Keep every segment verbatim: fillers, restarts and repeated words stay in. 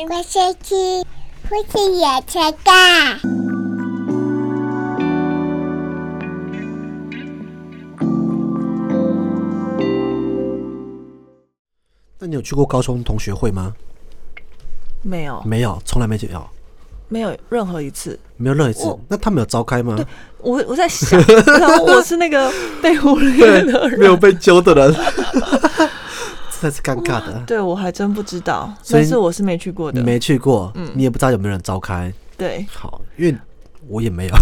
我想去父亲野车干。 那你有去过高中同学会吗？ 没有， 没有，从来没有， 没有任何一次， 没有任何一次。那他们有召开吗？ 对，我我在想，然后我是那个被忽略的人， 没有被揪的人。这才是尴尬的。 对，我还真不知道，但是我是没去过的。 你没去过，嗯、你也不知道有没有人召开。 对， 好，因为我也没有。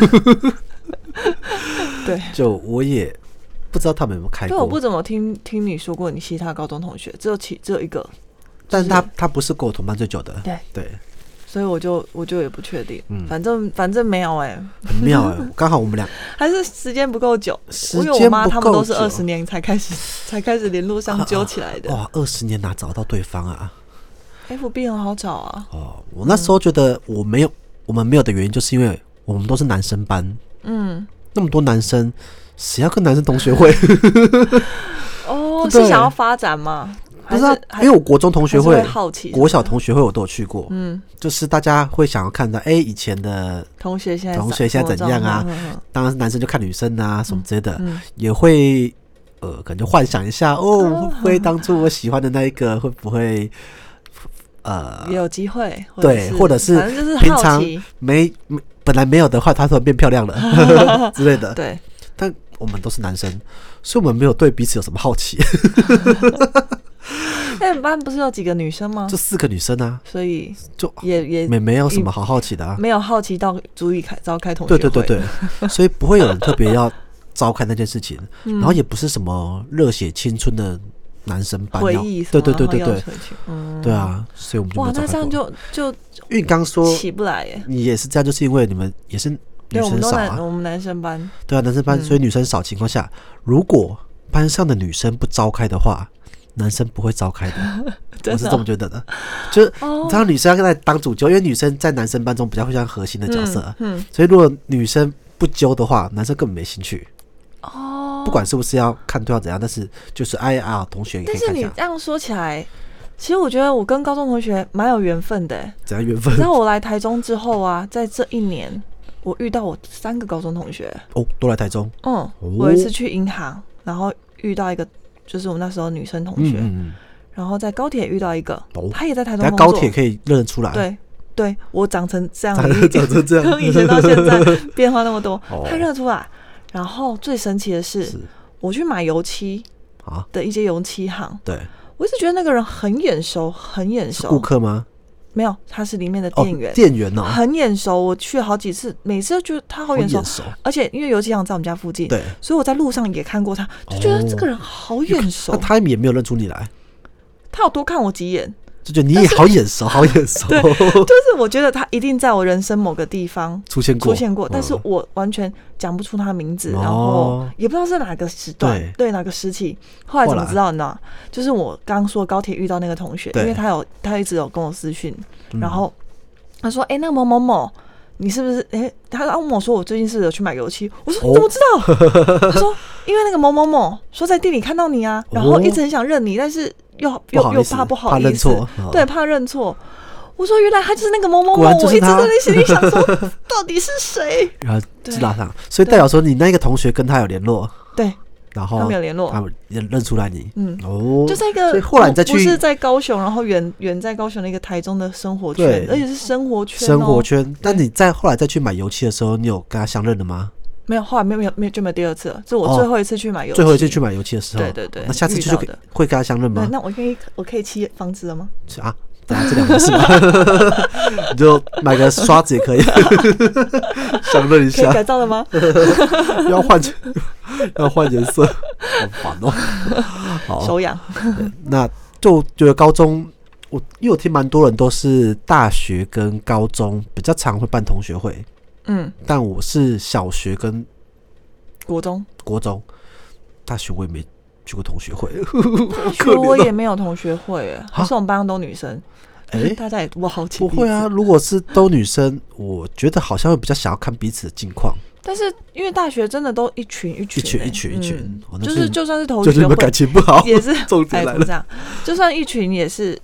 对， 就我也不知道他们有没有开过。 对，我不怎么听听你说过你其他高中同学，只有其只有一个， 但是他他不是跟我同班最久的。 对对， 所以我就我就也不确定。嗯，反正反正没有哎、欸， 很妙哎、欸，刚好我们俩还是时间不够久， 时间不够久， 因为我妈他们都是二十年才开始才开始联络上揪起来的。 啊啊、哇，二十年哪找到对方啊 ？F B 很好找啊。 哦，我那时候觉得我没有、嗯、我们没有的原因，就是因为我们都是男生班。嗯，那么多男生，谁要跟男生同学会？ 哦，是想要发展吗？ 不是啊，因为我国中同学会、 好奇国小同学会我都有去过，嗯，就是大家会想要看到，哎、欸，以前的同学现在同学现在怎样啊？ 嗯、 当然是男生就看女生啊，什么之类的，嗯、也会呃，可能就幻想一下，哦，会不会当初我喜欢的那一个会不会呃也有机会？ 对，或者是平常没本来没有的话，他突然变漂亮了之类的， 对。 但我们都是男生，所以我们没有对彼此有什么好奇。 那你们班不是有几个女生吗？ 就四个女生啊， 所以就也也没没有什么好好奇的啊， 没有好奇到足以开召开同学会。 对对对对，所以不会有人特别要召开那件事情，嗯、然后也不是什么热血青春的男生班回忆， 对对对对对， 嗯， 对啊，所以我们就没有召开过。 哇，那这样就就因为你刚说起不来耶， 你也是这样，就是因为你们也是女生少啊， 我们, 我们男生班， 对啊，男生班，所以女生少情况下，嗯、如果班上的女生不召开的话，男生不会召开的。我是这么觉得的，就是你知道女生要跟他当主揪，因为女生在男生班中比较会像核心的角色，嗯，嗯所以如果女生不揪的话，男生根本没兴趣。哦，不管是不是要看对方怎样，但是就是哎啊，同学也可以看一下。 但是你这样说起来，其实我觉得我跟高中同学蛮有缘分的。 怎样缘分？ 你知道我来台中之后啊，在这一年，我遇到我三个高中同学。 哦，都来台中。 嗯，哦、我有一次去银行，然后遇到一个，就是我那时候女生同学。嗯嗯然后在高铁遇到一个，哦、他也在台中工作。 高铁可以认得出来。 对，对我长成这样， 长成这样， 从以前到现在变化那么多，哦、他认得出来。然后最神奇的是，是我去买油漆的一些油漆行， 对， 我一直觉得那个人很眼熟，很眼熟。 顾客吗？ 没有，他是里面的店员。 哦、店员哦， 很眼熟。我去了好几次，每次都觉得他好眼熟。 熟而且因为油漆行在我们家附近，对，所以我在路上也看过他，就觉得这个人好眼熟。 那他也没有认出你来。 他有多看我几眼， 就觉得你也好眼熟，好眼熟。 对，就是我觉得他一定在我人生某个地方出现过， 出现过，但是我完全讲不出他的名字，哦、然后也不知道是哪个时段，对, 对哪个时期。后来怎么知道呢？就是我刚刚说高铁遇到那个同学，因为他有他一直有跟我私讯，嗯、然后他说：“哎、欸，那个某某某。”你是不是？哎、欸，他问我说我最近是有去买油漆，我说你怎么知道？哦、他说因为那个某某某说在店里看到你啊，然后一直很想认你，但是又又又怕不好意思，对，怕认错。我说原来他就是那个某某某，我一直在那心里想说到底是谁？ 然后知道他，所以代表说你那个同学跟他有联络， 对。 然后他没有联络， 他认出来你，嗯， 哦，就在一个， 所以后来你再去， 不是在高雄，然后远远在高雄的一个台中的生活圈，而且是生活圈、哦， 生活圈。但你在后来再去买油漆的时候，你有跟他相认了吗？ 没有，后来没有没有没有就没有第二次了，这是我最后一次去买油漆， 最后一次去买油漆的时候， 对对对， 那下次就会跟他相认吗？ 那我可以我可以漆房子了吗？ 啊。等下这两回事嘛，你就买个刷子也可以，相认一下。 可以改造了吗？ 要换要换颜色，好烦哦。好， 手痒。 那就觉得高中，我因为我听蛮多人都是大学跟高中比较常会办同学会，嗯，但我是小学跟国中， 国中，大学我也没去过同学会， 大学我也没有同学会，还是我们班上都女生。哎、欸，大家也不好奇。 不会啊，如果是都女生，我觉得好像会比较想要看彼此的近况。 但是因为大学真的都一群一群、欸， 一群一群一群， 嗯、就是就算是同学会， 就是你们感情不好， 也是重点来了。 这样，就算一群也是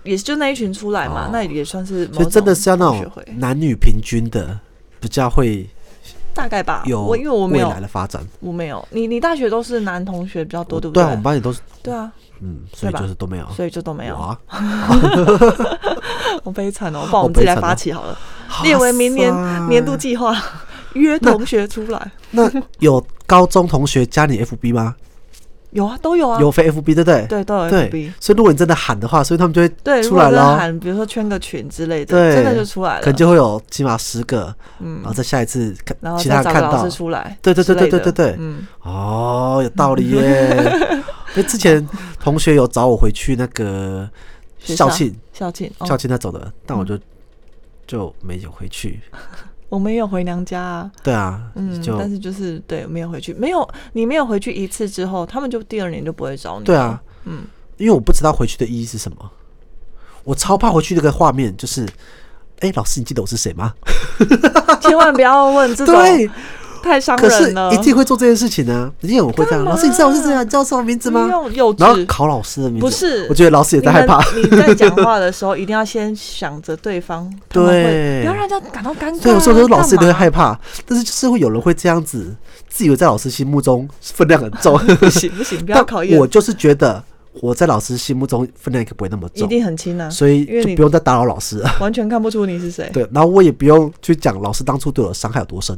也就那一群出来嘛，哦、那也算是某种所以真的是要那种男女平均的，比较会。 大概吧， 有我因为我没有未来的发展，我没有。你你大学都是男同学比较多，对不对？对啊，我们班也都是。 对啊， 嗯，所以就是都没有， 所以就都没有。 啊， 好悲惨哦！不然我们自己来发起好了，好列为明年年度计划，约同学出来。 那, 那有高中同学加你 F B 吗？ 有啊，都有啊， 有非 F B 对不对？ 对，都有 F B。 所以如果你真的喊的话，所以他们就会对出来了。 喊，比如说圈个群之类的，对，真的就出来了。 可能就会有起码十个，嗯，然后再下一次， 然后其他人看到老师出来， 对对对对对对对，嗯，哦，有道理耶。因为之前同学有找我回去那个校庆、 校庆、 校庆那种的，但我就就没有回去。 我没有回娘家啊， 对啊， 嗯，但是就是对没有回去，没有你没有回去一次之后，他们就第二年就不会找你。 对啊，嗯，因为我不知道回去的意义是什么，我超怕回去那个画面，就是，哎、欸，老师，你记得我是谁吗？ 千万不要问这种，对，太伤人了。 可是一定会做这件事情呢、啊，一定有人会这样。老师，你知道我是谁啊？你知道我什么名字吗？ 幼稚， 然后考老师的名字， 不是？ 我觉得老师也在害怕。 你, 你在讲话的时候，一定要先想着对方，对，不要让人家感到尴尬。 对，有时候老师也都会害怕，但是就是会有人会这样子，自以为在老师心目中分量很重。 不行不行，不要考验。 我就是觉得。我在老师心目中分量可不会那么重， 一定很轻啊， 所以就不用再打扰老师了， 完全看不出你是谁。 对，然后我也不用去讲老师当初对我的伤害有多深。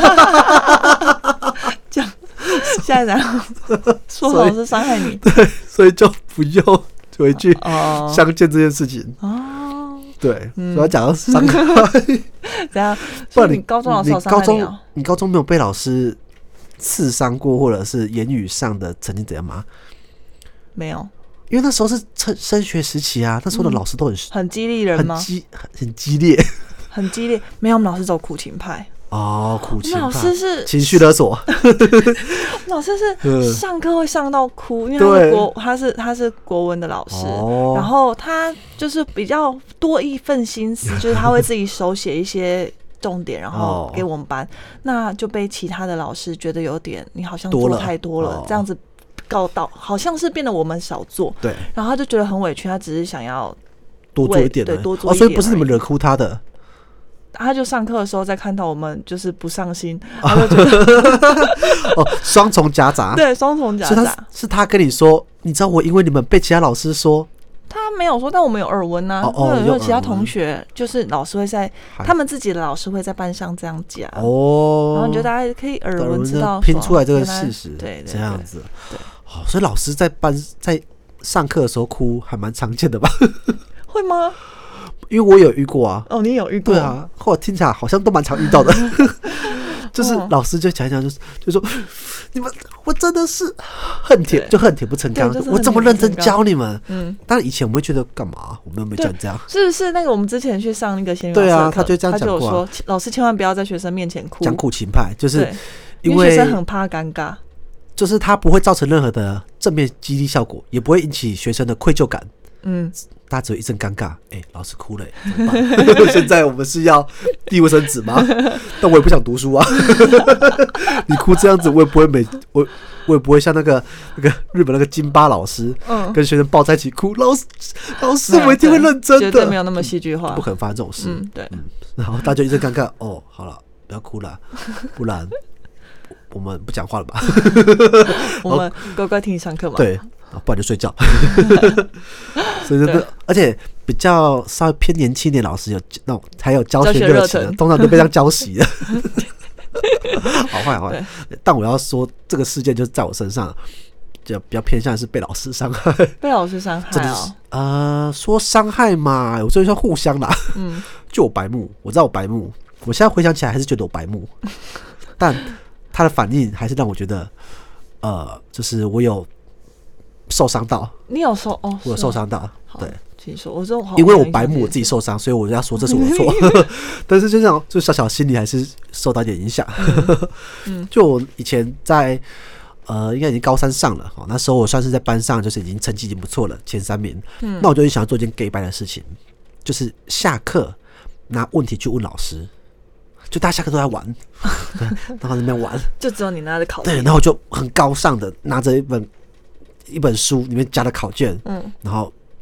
讲现在然后说老师伤害你， 对，所以就不用回去相见这件事情。哦，对，主要讲到伤害。 怎样？不然你高中老师有伤害你哦？ 你高中没有被老师刺伤过，或者是言语上的曾经怎样吗？ 没有， 因为那时候是升学时期啊，那时候的老师都很、嗯、 很激励人吗？ 很激很很激烈， 很激烈。没有，我们老师走苦情派。 哦，苦情派。 老师是情绪勒索。 老师是上课会上到哭，因为他是国他是他是国文的老师、哦，然后他就是比较多一份心思，就是他会自己手写一些重点，然后给我们班，哦、那就被其他的老师觉得有点你好像做太多了，多了这样子。告到好像是变得我们少做，对，然后他就觉得很委屈，他只是想要多做一点， 对，多做一点、哦， 所以不是你们惹哭他的， 他就上课的时候再看到我们就是不上心，他就觉得哦，双重夹杂， 对，双重夹杂， 是他跟你说，你知道我因为你们被其他老师说。 他没有说，但我们有耳闻呐、啊。哦，有其他同学，就是老师会在他们自己的老师会在班上这样讲哦，然后你觉得大家可以耳闻知道拼出来这个事实， 对， 这样子。对，好、哦，所以老师在班在上课的时候哭还蛮常见的吧？ 会吗？ 因为我有遇过啊。 哦，你有遇过？ 对啊，后来听起来好像都蛮常遇到的。就是老师就讲一讲，就是就说你们，我真的是恨铁，就恨铁不成钢。我这么认真教你们，嗯，当然以前我们会觉得干嘛？我们又没讲这样， 是不是？那个我们之前去上那个仙语老师对啊，他就这样讲过、啊， 他就有说老师千万不要在学生面前哭， 讲苦情派，就是因为学生很怕尴尬， 就是他不会造成任何的正面激励效果，也不会引起学生的愧疚感，嗯。大家只有一阵尴尬，哎、欸，老师哭了、欸，怎么办？现在我们是要递卫生纸吗？但我也不想读书啊。你哭这样子，我也不会每我我也不会像那个那个日本那个金巴老师，嗯，跟学生抱在一起哭。老师，老师，我一定会认真的， 绝对没有那么戏剧化， 不可能发生这种事。 嗯，对。嗯、 然后大家一阵尴尬，哦，好了，不要哭了，不然我们不讲话了吧？ 我们乖乖听你上课嘛。 对。不然就睡觉。所以就而且比较稍微偏年轻一点老师有那种还有教学热情的，通常都被这样浇熄了。好坏好坏，但我要说这个事件就是在我身上，就比较偏向是被老师伤害。 被老师伤害哦。 呃，说伤害嘛，我这就算互相啦。嗯，就我白目，我知道我白目，我现在回想起来还是觉得我白目，但他的反应还是让我觉得，呃，就是我有。受伤到， 你有受哦？ 我有受伤到，对， 请说。我说， 因为我白目，我自己受伤，所以我要说这是我的错。但是就这样，就小小心里还是受到一点影响。嗯，就我以前在呃，应该已经高三上了，那时候我算是在班上，就是已经成绩已经不错了，前三名。嗯，那我就想要做一件 gay 掰的事情，就是下课拿问题去问老师。就大家下课都在玩，然后在那边玩， 就只有你拿着考卷，对，然后我就很高尚的拿着一本。一本书里面加的考卷，嗯，然后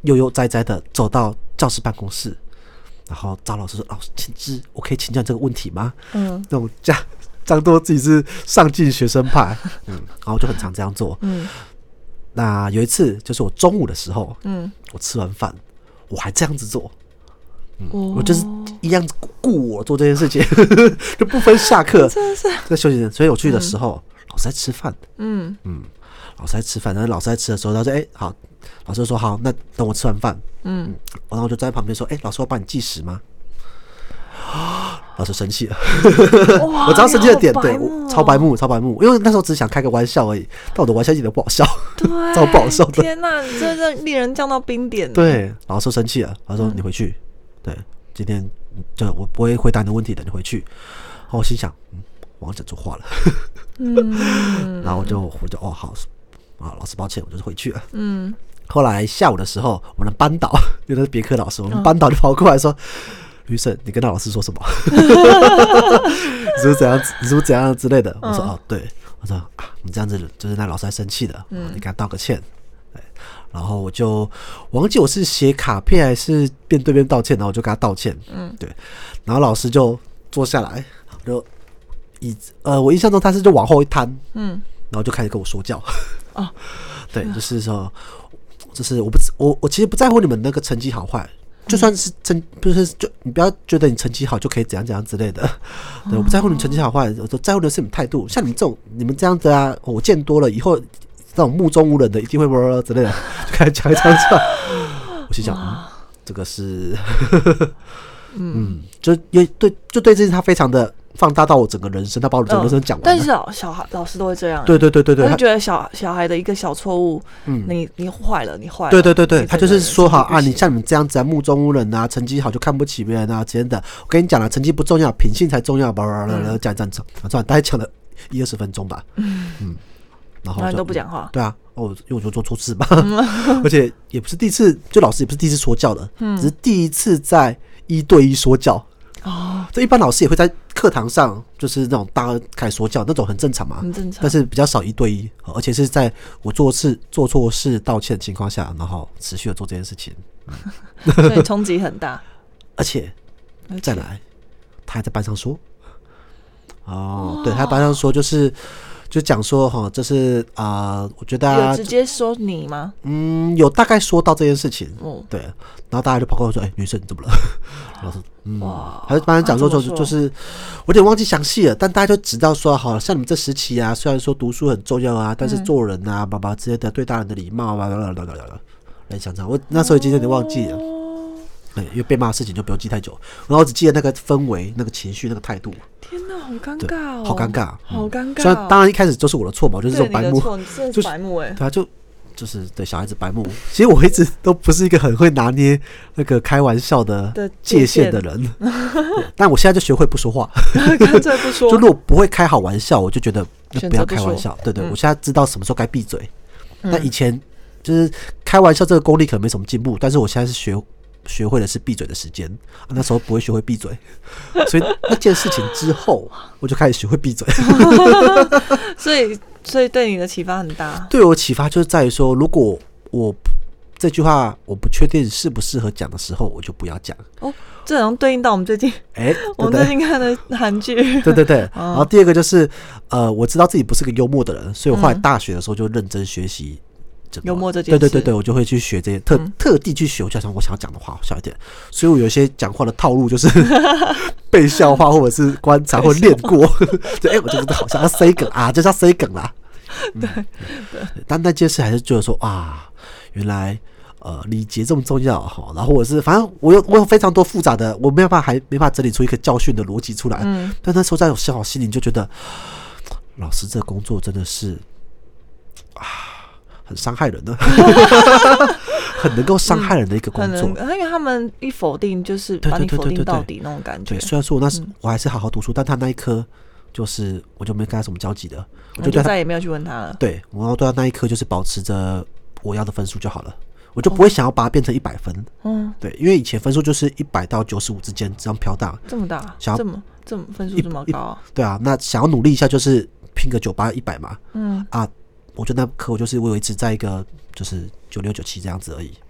悠悠哉哉的走到教室办公室，然后找老师说：“老师，请知，我可以请教这个问题吗？”嗯，那种假装作自己是上进学生派，嗯，然后我就很常这样做。嗯，那有一次就是我中午的时候，嗯，我吃完饭，我还这样子做。嗯哦、我就是一样顾我做这件事情，就不分下课，真的是在休息时间。所以我去的时候，嗯、老师在吃饭。嗯嗯，老师在吃饭，然后老师在吃的时候，他说：“哎、欸，好。”老师就说：“好，那等我吃完饭。”嗯，然后我就在旁边说：“哎、欸，老师，我帮你计时吗？”老师生气了，我知道生气的点，对，超白目，超白目。因为那时候只想开个玩笑而已，但我的玩笑一点都不好笑，超不好笑的。 天哪，你真的令人降到冰点。 对，老师生气了，他说：“你回去。”对，今天就我不会回答你的问题的，你回去。然后我心想，嗯，我要讲错话了。嗯，然后我就我就哦好啊，老师抱歉，我就是回去了。嗯，后来下午的时候，我们的班导，因为他是别科老师，我们班导就跑过来说：“吕婶，你跟那老师说什么？你是不是怎样？你是不是怎样之类的？”我说：“哦，对。”我说：“啊，你这样子就是那老师还生气的，嗯，你给他道个歉。”然后我就忘记我是写卡片还是面对面道歉，然后我就跟他道歉。嗯，对。然后老师就坐下来，就椅子呃，我印象中他是就往后一摊，嗯，然后就开始跟我说教。哦，对，就是说，就是我不我我其实不在乎你们那个成绩好坏，就算是成不是就你不要觉得你成绩好就可以怎样怎样之类的。对，我不在乎你成绩好坏，我在乎的是你们态度。像你们这种你们这样子啊，我见多了以后。这种目中无人的一定会啵之类的，就开始讲一讲讲。我心想，嗯，这个是，嗯，就因为对，就对这件事他非常的放大到我整个人生，他把我整个人生讲完了。 但是小小孩老师都会这样， 对对对对对， 他就觉得小小孩的一个小错误，嗯，你你坏了，你坏了， 对对对对，他就是说好啊，你像你们这样子啊，目中无人啊，成绩好就看不起别人啊，之类的。我跟你讲了，成绩不重要，品性才重要，叭叭叭讲讲讲，大概讲了一二十分钟吧，嗯嗯。然后都不讲话， 对啊，哦，因为我就做错事嘛，嗯、而且也不是第一次，就老师也不是第一次说教了，嗯、只是第一次在一对一说教。哦，这一般老师也会在课堂上，就是那种大开始说教，那种很正常嘛， 很正常。 但是比较少一对一，而且是在我做事做错事道歉的情况下，然后持续的做这件事情， 嗯、所以冲击很大。 而且再来，他还在班上说，哦，对，他在班上说就是。就讲说哈，这是啊、呃，我觉得、啊、 有直接说你吗？ 嗯，有大概说到这件事情，嗯，对，然后大家就跑过来说：“哎、欸，女生你怎么了？”老师，嗯，还是班上讲说就是就是，我有点忘记详细了，但大家就知道说，好像你们这时期啊，虽然说读书很重要啊，但是做人啊，爸爸之类的对大人的礼貌啊，来讲讲，我那时候已经有点忘记了。对，因为被骂的事情就不用记太久，然后我只记得那个氛围、那个情绪、那个态度。 天哪，好尴尬哦！ 好尴尬， 好尴尬、哦。 虽然当然一开始就是我的错嘛，就是这种白目， 你就是白目哎、欸。 对啊，就就是对小孩子白目。其实我一直都不是一个很会拿捏那个开玩笑的界限的人，但我现在就学会不说话， 干脆不说。 就如果不会开好玩笑，我就觉得不要开玩笑。对对，嗯、我现在知道什么时候该闭嘴。嗯、但以前就是开玩笑这个功力可能没什么进步，但是我现在是学。学会的是闭嘴的时间、啊，那时候不会学会闭嘴，所以那件事情之后，我就开始学会闭嘴。 所以，所以对你的启发很大。 对我启发就是在于说，如果我这句话我不确定适不适合讲的时候，我就不要讲。哦， 这好像对应到我们最近，哎、欸，我们最近看的韩剧。 对对对。然后第二个就是，呃，我知道自己不是个幽默的人，所以我后来大学的时候就认真学习。 幽默这件事， 对对对对，我就会去学这些，特、嗯、特地去学，我就想我想要讲的话好笑一点，所以我有一些讲话的套路就是背笑话或者是观察或练过，就哎、欸，我觉得好像要塞梗啊，就是要塞梗啦。嗯、对对，但那件事还是觉得说啊，原来呃礼节这么重要哈，然后我是反正我有我有非常多复杂的，我没有办法还没办法整理出一个教训的逻辑出来，嗯，但那时候在我小小心里就觉得，老师这个工作真的是啊。很伤害人的，很能够伤害人的一个工作。 嗯、因为他们一否定就是把你否定到底那种感觉。 对，虽然说我那时、嗯、我还是好好读书，但他那一科就是我就没跟他什么交集的，我就对他再也没有去问他了。 对，我要对他那一科就是保持着我要的分数就好了，我就不会想要把它变成一百分。嗯，对，因为以前分数就是一百到九十五之间这样飘荡。 这么大，想要这么这么分数这么高、啊？ 对啊，那想要努力一下就是拼个九八一百嘛。嗯啊。我觉得那科我就是我有一直在一个就是九六九七这样子而已。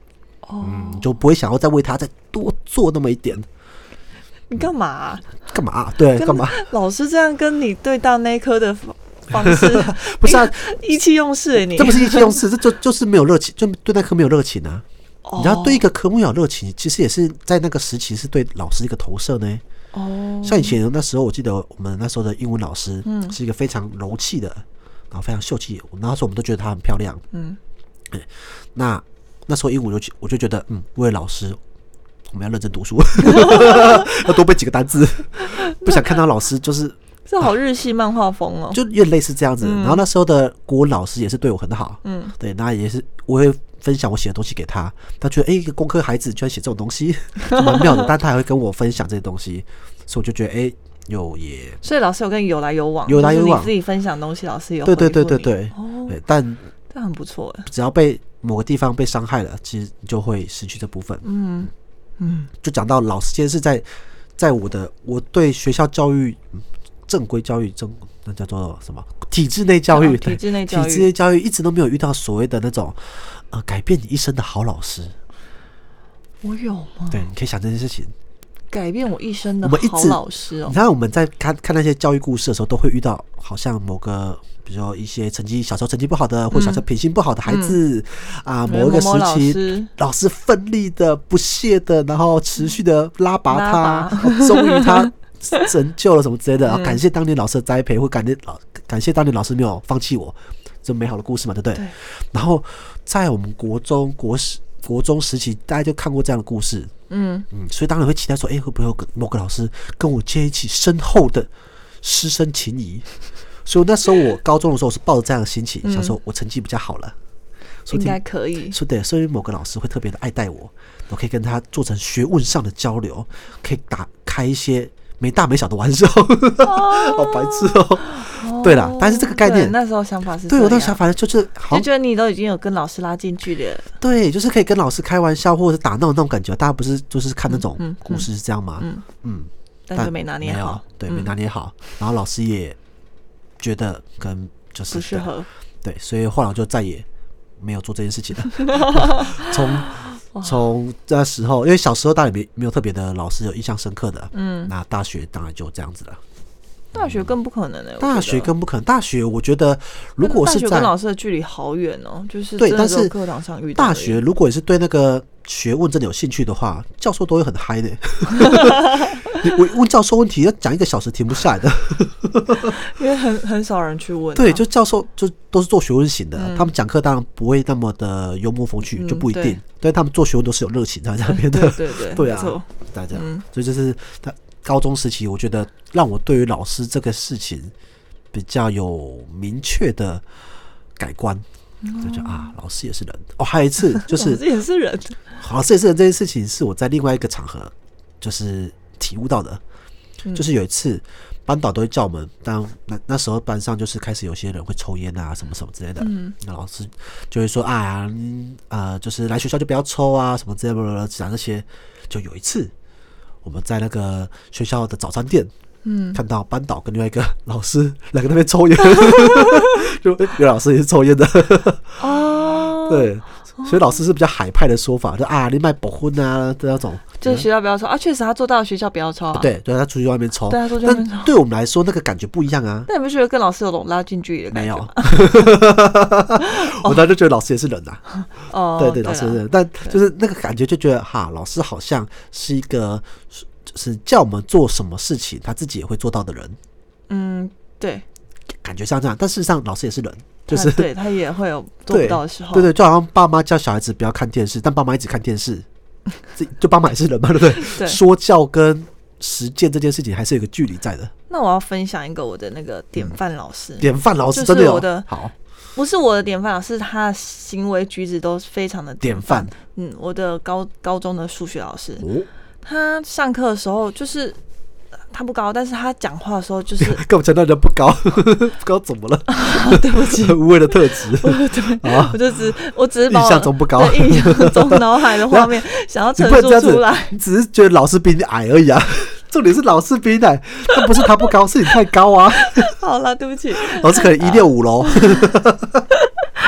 哦， 嗯，就不会想要再为他再多做那么一点。 你干嘛、啊？ 干嘛、啊？对，干嘛？ 老师这样跟你对待那一科的方式， 不是啊， 意气用事哎、欸，你这不是意气用事，这就就是没有热情，就对那科没有热情啊。 哦、 你要对一个科目有热情，其实也是在那个时期是对老师一个投射呢。 哦， 像以前那时候，我记得我们那时候的英文老师， 嗯， 是一个非常柔气的，然后非常秀气，那时候我们都觉得她很漂亮， 嗯， 嗯，那那时候英文我就我就觉得，嗯，为了老师，我们要认真读书，要多背几个单字，不想看到老师就是。 这好日系漫画风哦， 就有点类似这样子。嗯、然后那时候的国文老师也是对我很好，嗯，对，那也是我会分享我写的东西给他，他觉得哎、欸，一个工科孩子居然写这种东西，蛮妙的。但他还会跟我分享这些东西，所以我就觉得哎、欸，有也， 所以老师有跟你有来有往， 有来有往， 你自己分享东西，老师有对对对对对， 哦， 对，但这很不错哎。 只要被某个地方被伤害了，其实就会失去这部分。 嗯嗯， 就讲到老师，其实是在在我的我对学校教育。正规教育，正那叫做什么？体制内教育， 哦、体制内教育， 体制内教育一直都没有遇到所谓的那种，呃，改变你一生的好老师。 我有吗？ 对，你可以想这件事情。 改变我一生的好老师哦。 你看我们在看看那些教育故事的时候，都会遇到好像某个，比如说一些成绩小时候成绩不好的，或小时候品性不好的孩子、嗯、啊，某一个时期，某某老师奋力的、不懈的，然后持续的拉拔他，终于他。拯救了什么之类的，嗯、感谢当年老师的栽培，或感谢感谢当年老师没有放弃我，这美好的故事嘛，对不对？对。然后在我们国中国时国中时期，大家就看过这样的故事，嗯嗯，所以当然会期待说，哎、欸，会不会有某个老师跟我建立起深厚的师生情谊？所以那时候我高中的时候是抱着这样的心情，嗯、想说我成绩比较好了， 应该可以， 说对，所以某个老师会特别的爱戴我，我可以跟他做成学问上的交流，可以打开一些。没大没小的玩笑，好白痴哦、喔。对啦，但是这个概念， 那时候想法是， 对我那想法就是好， 就觉得你都已经有跟老师拉近距离了。 对，就是可以跟老师开玩笑，或者是打闹那种感觉。大家不是就是看那种故事是这样吗？嗯 嗯, 嗯， 但就没拿捏好， 对，没拿捏好。然后老师也觉得跟就是不适合， 对，所以后来我就再也没有做这件事情了。从从那时候，因为小时候当然没没有特别的老师有印象深刻的，嗯，那大学当然就这样子了。 大学更不可能的、欸， 大学更不可能。大学我觉得，如果是在大学跟老师的距离好远哦、喔，就是对，但是课堂上遇到。 大学如果也是对那个学问真的有兴趣的话，教授都会很嗨的。你问教授问题要讲一个小时停不下来的， 因为很很少人去问、啊。 对，就教授就都是做学问型的，嗯、他们讲课当然不会那么的幽默风趣，嗯、就不一定。但他们做学问都是有热情在那边的， 对对对， 对啊，大家，嗯、所以就是他高中时期，我觉得让我对于老师这个事情比较有明确的改观。就觉得啊，老师也是人哦。还有一次就是老师也是人， 老师也是人这件事情是我在另外一个场合就是体悟到的。嗯、就是有一次班导都会叫我们，当那那时候班上就是开始有些人会抽烟啊，什么什么之类的。嗯，那老师就会说啊，呃，就是来学校就不要抽啊，什么之类的，讲这些。就有一次我们在那个学校的早餐店。嗯，看到班导跟另外一个老师两个那边抽烟，就有老师也是抽烟的哦。对，所以老师是比较海派的说法，就啊，你卖保婚啊的那种， 就是学校不要抽啊。确实，他做到学校不要抽啊。 对，对他出去外面抽， 对他出去外面抽。 但对我们来说，那个感觉不一样啊。 那你不觉得跟老师有种拉近距离的感觉吗？ 没有，我当时就觉得老师也是人呐、啊。哦，对对，老师也是人，但就是那个感觉就觉得哈，老师好像是一个。是叫我们做什么事情，他自己也会做到的人。嗯，对，感觉像这样，但事实上，老师也是人，就是对他也会有做不到的时候。 对 对, 对，就好像爸妈叫小孩子不要看电视，但爸妈一直看电视，就爸妈也是人嘛，对不对？对，说教跟实践这件事情还是有个距离在的。 那我要分享一个我的那个典范老师， 典范老师真的有、就是、好， 不是我的典范老师，他的行为举止都非常的典范。嗯，我的高高中的数学老师。哦，他上课的时候就是他不高，但是他讲话的时候就是跟我讲到人不高，不高怎么了？ 对不起， 无谓的特质。 对，啊、我就只我只是把印象中不高， 印象中脑海的画面想要陈述出来。 你只是觉得老师比你矮而已啊。重点是老师比你矮，但不是他不高，是你太高啊。 好了，对不起， 老师可能一六五喽。 好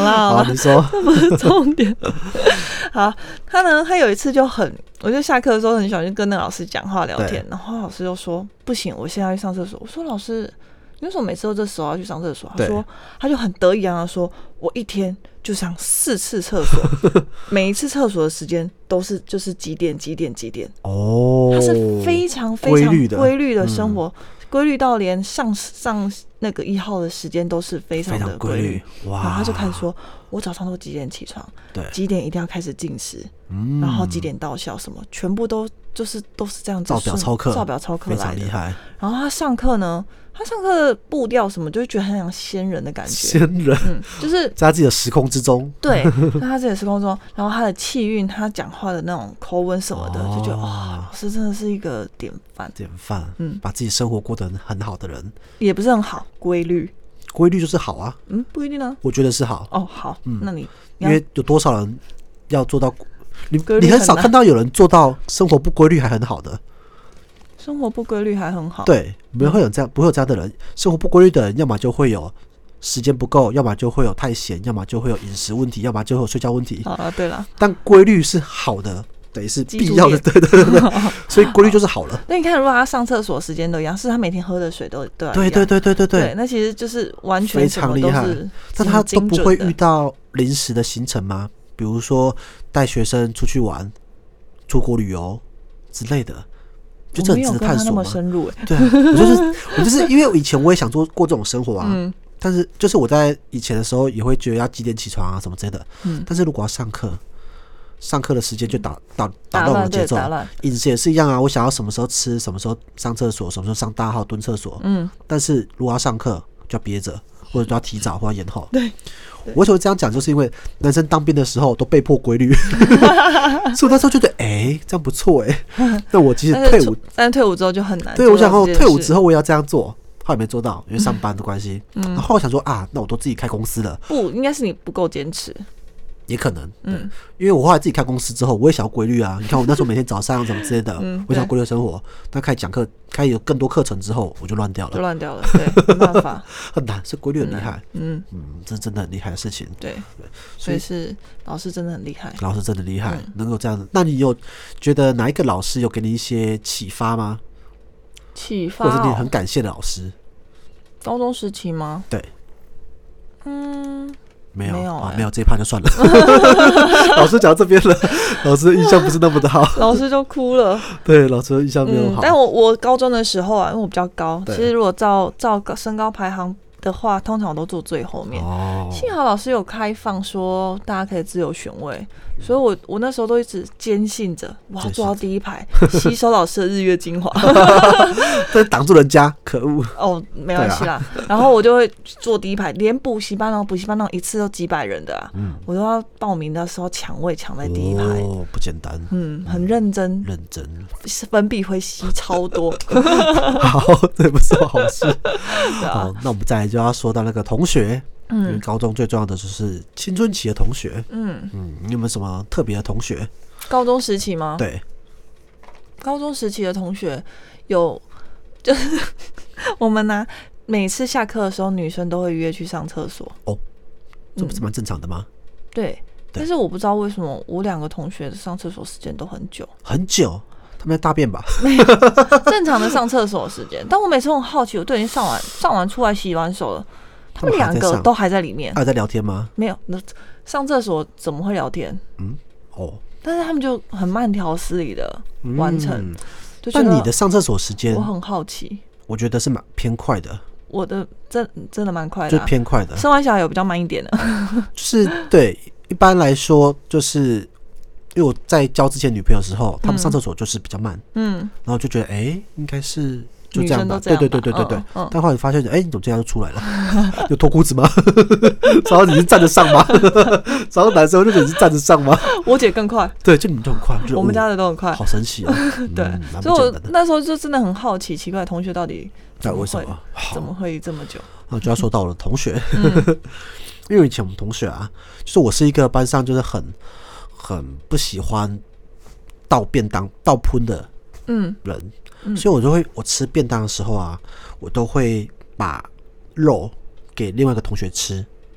啦好啦， 好，你说这不是重点。好，他呢，他有一次就很，我就下课的时候很喜欢跟那个老师讲话聊天，然后老师就说不行，我现在要去上厕所。我说老师，你为什么每次都这时候要去上厕所？他说他就很得意洋洋说，我一天就上四次厕所，每一次厕所的时间都是就是几点几点几点。哦，他是非常非常规律的生活。嗯，规律到连上上那个一号的时间都是非常的规律，哇！然后他就开始说，我早上都几点起床，对，几点一定要开始进食，嗯，然后几点到校，什么全部都就是都是这样子照表操课， 照表操课来的， 非常厉害。 然后他上课呢，他上课的步调什么，就会觉得很像仙人的感觉， 仙人，嗯， 就是在他自己的时空之中， 对，在他自己的时空中，然后他的气韵，他讲话的那种口吻什么的，哦，就觉得哇，老师真的是一个典范， 典范，嗯，把自己生活过得很好的人， 也不是很好，规律， 规律就是好啊， 嗯，不一定啊， 我觉得是好， 哦，好，嗯，那你因为有多少人要做到，你你很少看到有人做到生活不规律还很好的。 生活不规律还很好， 对，没会有这样，不会有这样的人。生活不规律的人，要么就会有时间不够，要么就会有太闲，要么就会有饮食问题，要么就会有睡觉问题。 啊，对了， 但规律是好的，等于是必要的，对对对对，所以规律就是好了。 那你看，如果他上厕所时间都一样，是他每天喝的水都都对对对对对对， 那其实就是完全非常厉害。但他都不会遇到临时的行程吗？比如说带学生出去玩、出国旅游之类的。就这很值得探索吗？对，我就是我就是因为以前我也想做过这种生活啊，嗯，但是就是我在以前的时候也会觉得要几点起床啊什么之类的，嗯，但是如果要上课，上课的时间就打打打乱我的节奏，饮食也是一样啊，我想要什么时候吃，什么时候上厕所，什么时候上大号蹲厕所，嗯，但是如果要上课就要憋着，或者就要提早或者延后， 对。 我为什么这样讲？就是因为男生当兵的时候都被迫规律，所以我那时候觉得，哎、欸，这样不错哎、欸。那我其实退伍， 但是退伍之后就很难。 对，我想说退伍之后我也要这样做，后来没做到，因为上班的关系。嗯，然后我想说啊，那我都自己开公司了。 不，应该是你不够坚持。 也可能，嗯，因为我后来自己开公司之后，我也想要规律啊。你看我那时候每天早上什么之类的，嗯，我想要规律生活。但开始讲课，开始有更多课程之后，我就乱掉了， 就乱掉了，对，没办法， 很难，是规律很厉害， 嗯嗯，这真的很厉害的事情， 对，所以是老师真的很厉害， 老师真的厉害，嗯、能够这样子。那你有觉得哪一个老师有给你一些启发吗？ 启发、哦， 或者你很感谢的老师？ 高中时期吗？ 对， 嗯。 没有没有、欸啊，没有这一趴就算了。老师讲到这边了，老师的印象不是那么的好， 老师就哭了。 对，老师的印象没有好。 嗯、但我我高中的时候啊，因为我比较高，其实如果照照身高排行的话，通常我都坐最后面。哦，幸好老师有开放说大家可以自由选位，所以我我那时候都一直坚信着我要坐到第一排，吸收老师的日月精华。 这挡住人家，可恶！ 哦，没关系啦。然后我就会坐第一排，连补习班哦，补习班那种一次都几百人的啊，嗯、我都要报名的时候抢位抢在第一排。 哦，不简单。 嗯，很认真， 认真， 粉笔会吸超多。 好，这不是好事。好，那我们再来就要说到那个同学。嗯，因为高中最重要的就是青春期的同学。嗯嗯，你有没有什么特别的同学？ 高中时期吗？ 对， 高中时期的同学有，就是我们呢、啊，每次下课的时候，女生都会约去上厕所。哦， 这不是蛮正常的吗？ 嗯、对, 对，但是我不知道为什么我两个同学上厕所时间都很久， 很久。他们在大便吧？ 没有正常的上厕所时间，但我每次很好奇，我都已经上完上完出来洗完手了。他们两个都还在里面， 还在聊天吗？ 没有，那上厕所怎么会聊天？嗯，哦，但是他们就很慢条斯理的完成。嗯、 但你的上厕所时间， 我很好奇， 我觉得是蛮偏快的。 我的真真的蛮快的、啊， 就偏快的。 生完小孩有比较慢一点的， 就是对，一般来说就是因为我在交之前女朋友的时候，他们上厕所就是比较慢，嗯，然后就觉得哎、欸，应该是。就这样吧，对对对对对对。嗯嗯、但后来发现，哎、欸，你怎么这样就出来了？有脱裤子吗？然后你是站着上吗？然后男生就你是站着上吗？ 我姐更快， 对，就你们就很快，就我们家的都很快， 好神奇啊！ 对， 嗯、 所以我那时候就真的很好奇，奇怪同学到底怎么会为什么怎么会这么久？ 那就要说到我的同学，嗯、因为以前我们同学啊，就是我是一个班上就是很很不喜欢倒便当倒喷的人。嗯嗯、所以我就会，我吃便当的时候啊，我都会把肉给另外一个同学吃。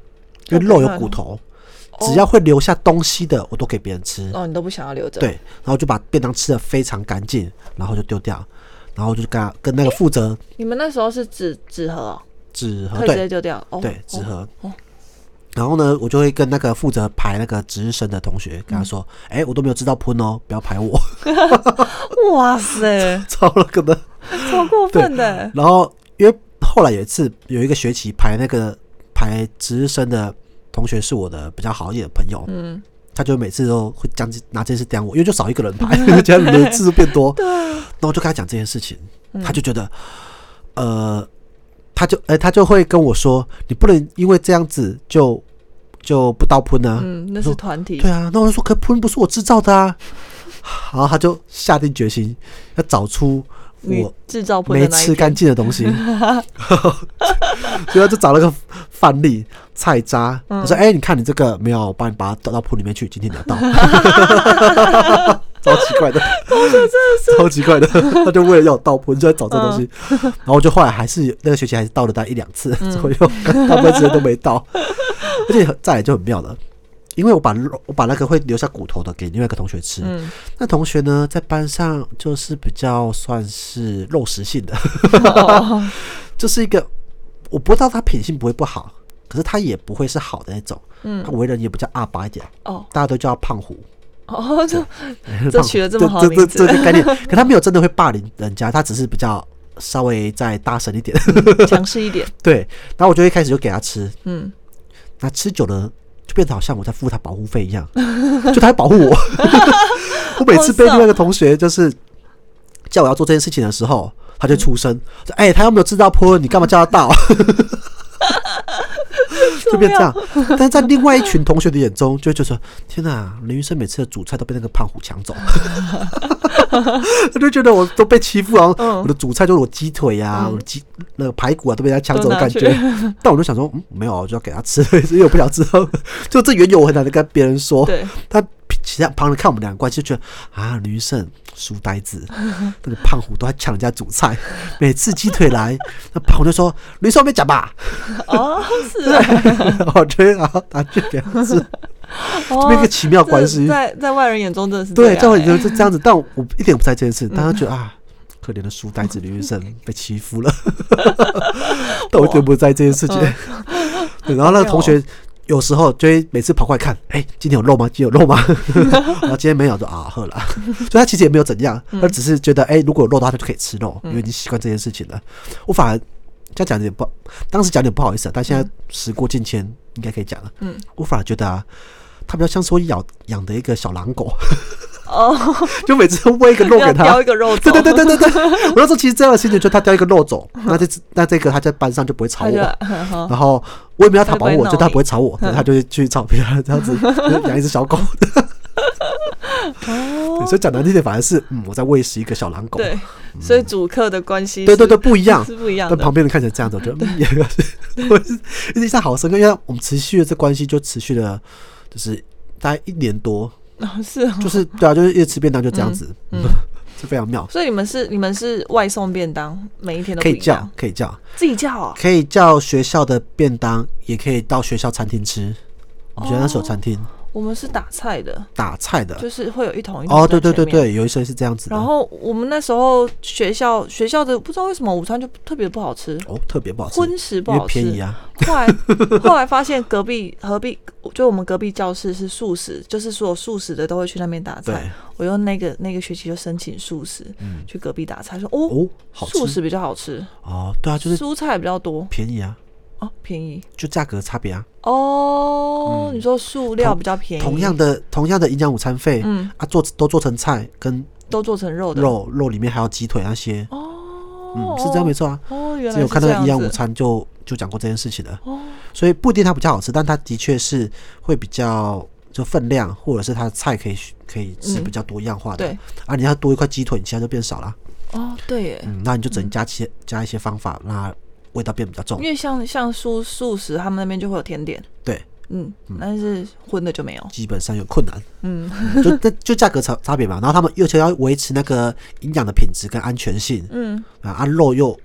因为肉有骨头，只要会留下东西的，我都给别人吃。 哦，你都不想要留着？ 对，然后就把便当吃得非常干净，然后就丢掉，然后就跟他跟那个负责。 你们那时候是纸纸盒哦？ 纸盒可以直接丢掉？哦， 对，纸盒。 哦。 然后呢，我就会跟那个负责排那个值日生的同学跟他说：“哎、嗯欸，我都没有知道喷哦，不要排我。” 哇塞， 超那个的， 超过分的。 然后因为后来有一次有一个学期排那个排值日生的同学是我的比较好一点的朋友，嗯，他就每次都会将拿这件事刁我，因为就少一个人排，这样的次数变多。对。然后我就跟他讲这件事情，嗯、他就觉得，呃。他就哎、欸，他就会跟我说：“你不能因为这样子就就不倒喷啊。” 嗯，那是团体。 对啊，那我就说：“可喷不是我制造的啊。”然后他就下定决心要找出我制造没吃干净的东西，所以他就找了个范例菜渣。他说：“哎、欸，你看你这个没有，我帮你把它倒到盆里面去，今天你要倒。”超奇怪的，超奇怪的，他就为了要我倒喷，就在找这东西。嗯、然后就后来还是那个学期还是倒了大概一两次左右，大部分时间都没倒。而且再来就很妙了，因为我把我把那个会留下骨头的给另外一个同学吃，嗯、那同学呢在班上就是比较算是肉食性的，哦、就是一个我不知道他品性不会不好，可是他也不会是好的那种，嗯、他为人也比较阿巴一点，哦、大家都叫他胖虎。 哦，这这取了这么好的名字， 这这概念，可他没有真的会霸凌人家，他只是比较稍微再大声一点， 强势一点。 对，然后我就一开始就给他吃，嗯，那吃久了就变得好像我在付他保护费一样，就他还保护我。我每次被另外一个同学就是叫我要做这件事情的时候，他就出声说：“哎、欸，他又没有知道泼，你干嘛叫他倒？”就变这样，但是在另外一群同学的眼中，就会觉得天哪，林玉生每次的主菜都被那个胖虎抢走，他就觉得我都被欺负，然后我的主菜就是我鸡腿啊，嗯、我的鸡那个排骨啊都被他抢走的感觉。但我就想说，嗯，没有，我就要给他吃，因为我不想知道。就这缘由我很难的跟别人说，他其他旁人看我们两个关系，就觉得啊，林玉胜书呆子，那个胖虎都在抢人家主菜，每次鸡腿来，那胖虎就说：“林胜没讲吧？” 哦，是啊， 我就然后拿去给他吃，这边一个奇妙关系， 在在外人眼中真的是对，在外人眼中是这样子，但我一点不在这件事，但他觉得啊，可怜的书呆子林玉胜被欺负了，但我一点不在这件事情。然后那个同学。有时候就会每次跑过来看，哎、欸，今天有肉吗？今天有肉吗？然后今天没有，就啊，喝了。所以他其实也没有怎样，他只是觉得，哎、欸，如果有肉的话，他就可以吃肉，因为已经习惯这件事情了。我反而这样讲有点不，当时讲点不好意思、啊，但现在时过境迁，应该可以讲了。嗯，我反而觉得啊，他比较像是我养养的一个小狼狗。哦，就每次喂一个肉给他， 叼一个肉走。 对对对对对对，我那时候其实这样的心情，就他叼一个肉走，那这那这个他在班上就不会吵我，然后我也没有他保护我，就他不会吵我，他就去吵别人这样子，养一只小狗。哦，所以讲难听点，反而是嗯，我在喂食一个小狼狗。 对，所以主客的关系， 对对对，不一样， 是不一样的。 但旁边人看起来这样子，我觉得嗯，也是，印象好深刻，因为我们持续的这关系就持续了，就是大概一年多。 哦，是哦， 就是对啊，就是一直吃便当就这样子，嗯，嗯是非常妙。 所以你们是你们是外送便当，每一天都可以叫，可以叫， 自己叫啊， 可以叫学校的便当，也可以到学校餐厅吃。我们学校那时候有餐厅。 我们是打菜的， 打菜的， 就是会有一桶一桶。 哦，对对对对，有一些是这样子的。 然后我们那时候学校学校的不知道为什么午餐就特别不好吃哦，特别不好吃， 荤食不好吃， 因为便宜啊。 后来后来发现隔壁隔壁就我们隔壁教室是素食，就是所有素食的都会去那边打菜。我用那个那个学期就申请素食，嗯、去隔壁打菜，说哦，哦好素食比较好吃哦，对啊，就是蔬菜比较多， 便宜啊。 哦，便宜， 就价格差别啊。 哦、嗯，你说塑料比较便宜， 同样的同样的营养午餐费，嗯啊，做都做成菜，跟都做成肉的， 肉肉里面还有鸡腿那些。哦，嗯，是这样没错啊。 哦，原来是这样子。 只有看到营养午餐就就讲过这件事情了。哦，所以不一定它比较好吃，但它的确是会比较就分量，或者是它的菜可以可以吃比较多样化的。嗯、对啊，你要多一块鸡腿，你现在就变少了。 哦，对耶。 嗯，那你就只能加些、嗯、加一些方法让它味道变比较重， 因为像像素素食，他们那边就会有甜点， 对， 嗯，但是荤的就没有， 基本上有困难，嗯，就就价格差差别嘛，然后他们而且要维持那个营养的品质跟安全性，嗯，啊，肉又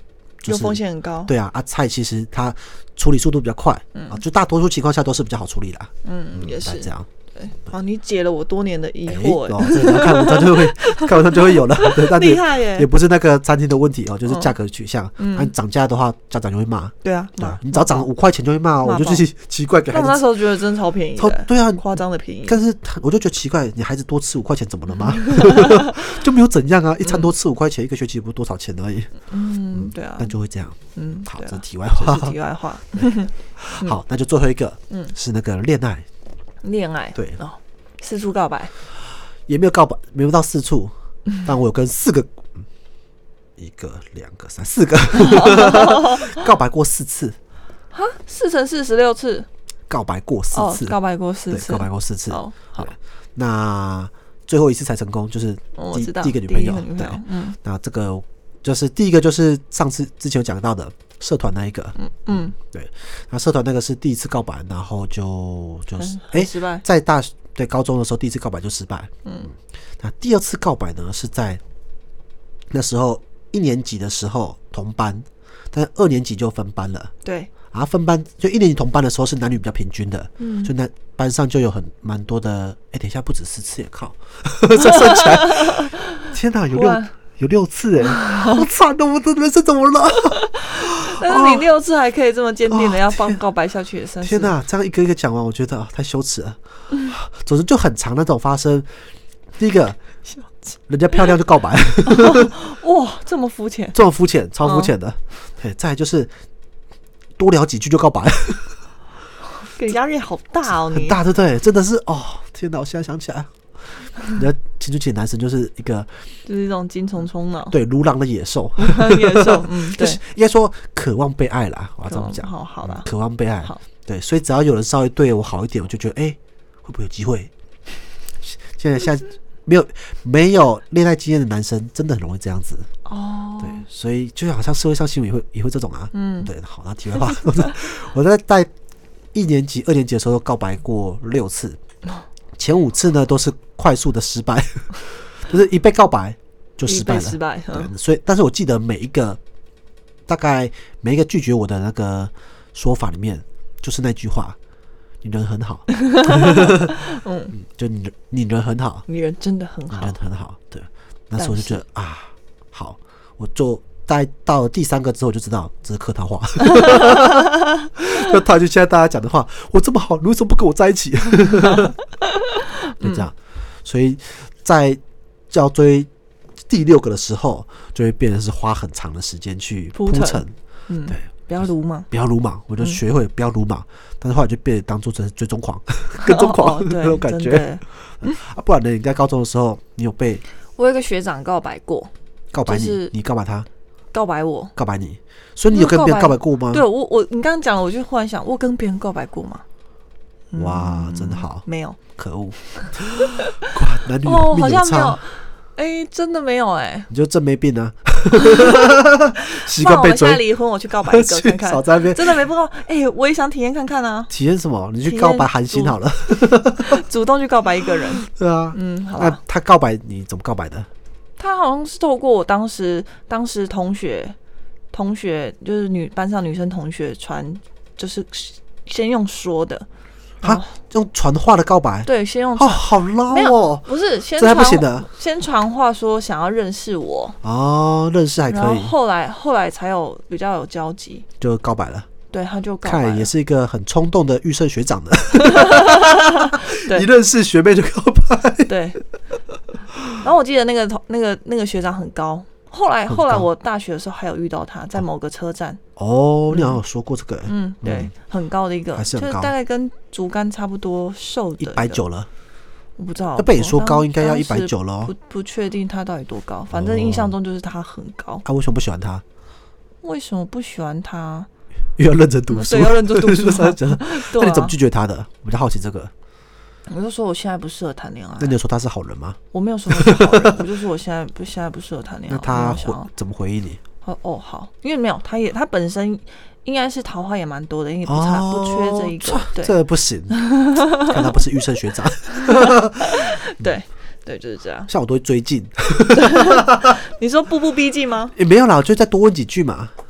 就是风险很高。 对啊，啊菜其实它处理速度比较快，嗯、啊，就大多数情况下都是比较好处理啦。 嗯，也是这样。 对，好，你解了我多年的疑惑、欸。 哦，这个看文章就会看文章就会有了，对，但厉害耶！ 也不是那个餐厅的问题哦，就是价格取向。嗯，按、啊、涨价的话，家长就会骂。 对啊， 对啊，你只要涨五块钱就会骂哦，我就奇奇怪给孩子。 那我那时候觉得真超便宜的， 对啊， 夸张的便宜。 但是我就觉得奇怪，你孩子多吃五块钱怎么了吗？就没有怎样啊，一餐多吃五块钱，一个学期不多少钱而已。 嗯，对啊， 但就会这样。嗯，好， 啊、 这是题外话。 这是题外话。 好，那就最后一个，嗯，是那个恋爱。 恋爱， 对哦。四处告白， 也没有告白，没有到四处，但我有跟四个，一个、两个、三四个告白过四次。 哈，四乘四十六次， 告白过四次， 哦、告白过四次， 告白过四次。 哦，好， 那最后一次才成功，就是第、 哦、 第一个女朋友。对， 嗯， 那这个就是第一个，就是上次之前有讲到的社团那一个，嗯嗯，对，那社团那个是第一次告白，然后就就是哎、 失败， 在大对高中的时候第一次告白就失败，嗯，那第二次告白呢是在那时候一年级的时候同班，但二年级就分班了， 对， 然后分班就一年级同班的时候是男女比较平均的，嗯，所以那班上就有很蛮多的，哎，等一下不止四次也靠，这算起来，天哪，有六有六次哎，好惨哦，我的人生怎么了？ 但是你六次还可以这么坚定的要放告白下去，也算是。 天哪，这样一个一个讲完，我觉得、啊、太羞耻了。总之就很长那种发生。第一个，人家漂亮就告白， 哇，这么肤浅， 这么肤浅，超肤浅的。对、哦，再来就是多聊几句就告白， 给压力好大哦，你很大，对不对？真的是哦，天哪！我现在想起来。人家青春期的男生就是一个， 就是一种精虫充脑， 对，如狼的野兽， 野兽，嗯，对， 就是应该说渴望被爱啦，我要这么讲， 好好啦， 渴望被爱，对，所以只要有人稍微对我好一点，我就觉得，哎、欸，会不会有机会？现在现在没有没有恋爱经验的男生，真的很容易这样子哦，对，所以就好像社会上新闻也会也会这种啊，嗯，对，好，那题外话，我在我在带一年级、二年级的时候告白过六次。前五次呢都是快速的失败，就是一被告白就失败了。 失败， 嗯、对，所以但是我记得每一个大概每一个拒绝我的那个说法里面，就是那句话：“你人很好。”嗯，就你你人很好， 你人真的很好， 你人很好。对，那时候我就觉得啊，好，我就大概到了第三个之后，我就知道这是客套话。就套句现在大家讲的话，我这么好，你为什么不跟我在一起？就这样，所以在要追第六个的时候，就会变成是花很长的时间去铺陈。 嗯， 对， 不要鲁莽， 不要鲁莽，我就学会不要鲁莽。嗯、但是后来就变得当做成追踪狂、跟踪狂、哦、那种感觉。嗯、啊，不然呢？你在高中的时候，你有被我有一个学长告白过， 告白你， 就是、 你告白他。 告白我， 告白你，所以你有跟别人告白过吗？ 对我，我你刚刚讲了，我就忽然想，我跟别人告白过吗？ 哇，真好， 没有， 可恶，哇，男女哦，好像没有，哎、欸，真的没有哎、欸， 你就真没病啊！习惯被追， 我现在离婚，我去告白一个看看， 少在那边， 真的没不告，哎、欸，我也想体验看看啊！ 体验什么？你去告白韩星好了， 主动去告白一个人， 对啊， 嗯，好。 那他告白你怎么告白的？ 他好像是透过我当时当时同学同学就是女班上女生同学传，就是先用说的啊，用传话的告白， 对，先用哦，好捞哦， 不是先这还不行的， 先传话说想要认识我哦，认识还可以，然后后来后来才有比较有交集， 就告白了。 对，他就告白了， 看也是一个很冲动的预胜学长的，一认识学妹就告白， 对。然后我记得那个那个那个学长很高，后来后来我大学的时候还有遇到他，在某个车站。 哦，你好像有说过这个， 嗯，对，嗯、很高的一个， 还是很高， 就是大概跟竹竿差不多瘦的， 一百九了。 我不知道， 要被你说高，应该要一百九了。 不不确定他到底多高，反正印象中就是他很高。 他、哦啊、为什么不喜欢他？ 为什么不喜欢他？ 因为要认真读书， 对，要认真读书。 那你怎么拒绝他的？我比较好奇这个。 我就说我现在不适合谈恋爱。 那你有说他是好人吗？ 我没有说他是好人，我就说我现在不现在不适合谈恋爱。 那他怎么回应你？ 他哦好，因为没有，他也他本身应该是桃花也蛮多的，因为不差、哦、不缺这一个。对， 这不行，看他不是预胜学长。 对对，就是这样。 像我都会追进。 你说步步逼近吗？ 也没有啦，我就再多问几句嘛。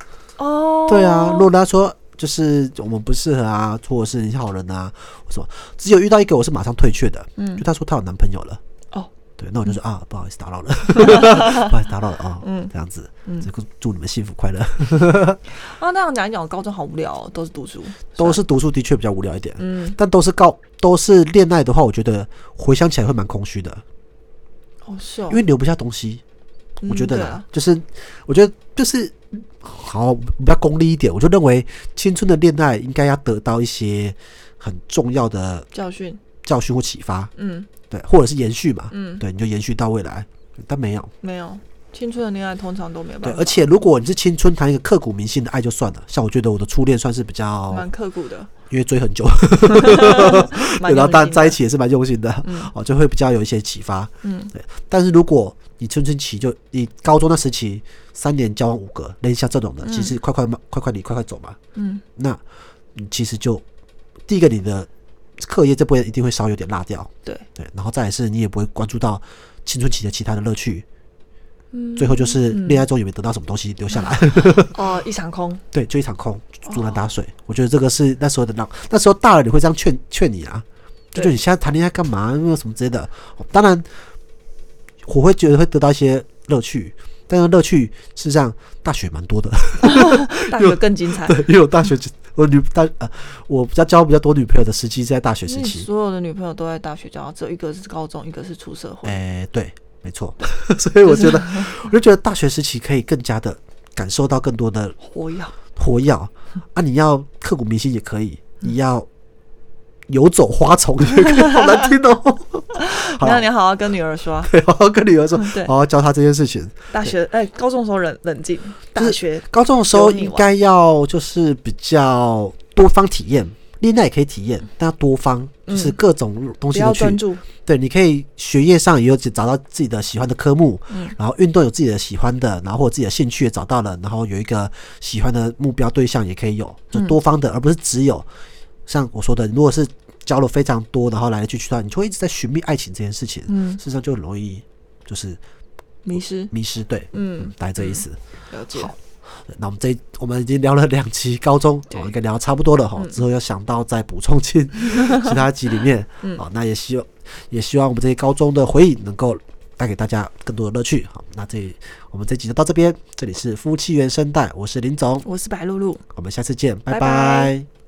哦， 对啊，如果他说就是我们不适合啊，或者是你是好人啊，我说只有遇到一个我是马上退却的，嗯，就他说他有男朋友了，哦，对，那我就说、嗯、啊，不好意思打扰了，不好意思打扰了哦，嗯，这样子，嗯，祝你们幸福快乐。 啊，那样讲一讲，高中好无聊、哦，都是读书， 都是读书，的确比较无聊一点，嗯，但都是高都是恋爱的话，我觉得回想起来会蛮空虚的， 哦是哦， 因为留不下东西，嗯、我觉得啦、啊，就是我觉得就是。好，比较功利一点，我就认为青春的恋爱应该要得到一些很重要的教训、 教训或启发，嗯，对，或者是延续嘛，嗯，对，你就延续到未来，但没有， 没有，青春的恋爱通常都没有办法。 对，而且如果你是青春谈一个刻骨铭心的爱就算了，像我觉得我的初恋算是比较蛮刻骨的， 因为追很久，然后大家在一起也是蛮用心的，嗯、哦，就会比较有一些启发，嗯，对。但是如果你青春期就你高中那时期三年交往五个，类似像这种的，嗯、其实快快快快离快快走嘛。嗯，那你其实就第一个你的课业这部分一定会稍有点落掉， 对对，然后再来是你也不会关注到青春期的其他的乐趣。嗯，最后就是恋爱中也没得到什么东西留下来， 哦、呃，一场空， 对，就一场空，竹篮打水。哦、我觉得这个是那时候的让，那时候大了你会这样劝劝你啊，就觉得你现在谈恋爱干嘛，因为什么之类的。当然。我会觉得会得到一些乐趣，但是乐趣事实上大学蛮多的， 大学更精彩。 对，因为我大学我女大呃，我比较交比较多女朋友的时期是在大学时期， 所有的女朋友都在大学交，只有一个是高中，一个是出社会。 哎、欸，对，没错。所以我觉得，我就觉得大学时期可以更加的感受到更多的活跃， 活跃啊！你要刻骨铭心也可以，你要游走花丛也可以，好难听哦。 那你好好跟女儿说， 对，好好跟女儿说，好好教她这件事情。 大学哎、欸，高中的时候冷冷静，大学高中的时候应该要就是比较多方体验，恋爱也可以体验，但要多方，就是各种东西都去。 不要专注。 对，你可以学业上也有找到自己的喜欢的科目，嗯，然后运动有自己的喜欢的，然后或者自己的兴趣也找到了，然后有一个喜欢的目标对象也可以有，就多方的，嗯、而不是只有像我说的，如果是交了非常多，然后来来去去的话，你就会一直在寻觅爱情这件事情，嗯，事实上就很容易就是迷失，迷失，对，嗯，大概这意思。 嗯、了解。 好，那我们这我们已经聊了两期高中，应该聊得差不多了哈。之后要想到再补充进其他集里面，嗯，好，那也希望也希望我们这些高中的回忆能够带给大家更多的乐趣。好，那这我们这集就到这边，这里是夫妻原声带，我是林总， 我是白露露， 我们下次见，拜拜。 拜拜。